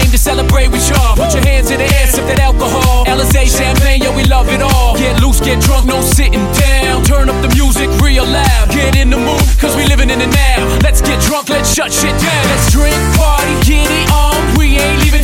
came to celebrate with y'all. Put your hands in the air, sip that alcohol. Alizé, champagne, yeah, we love it all. Get loose, get drunk, no sitting down. Turn up the music real loud. Get in the mood, cause we living in the now. Let's get drunk, let's shut shit down. Let's drink, party, get it on. We ain't leaving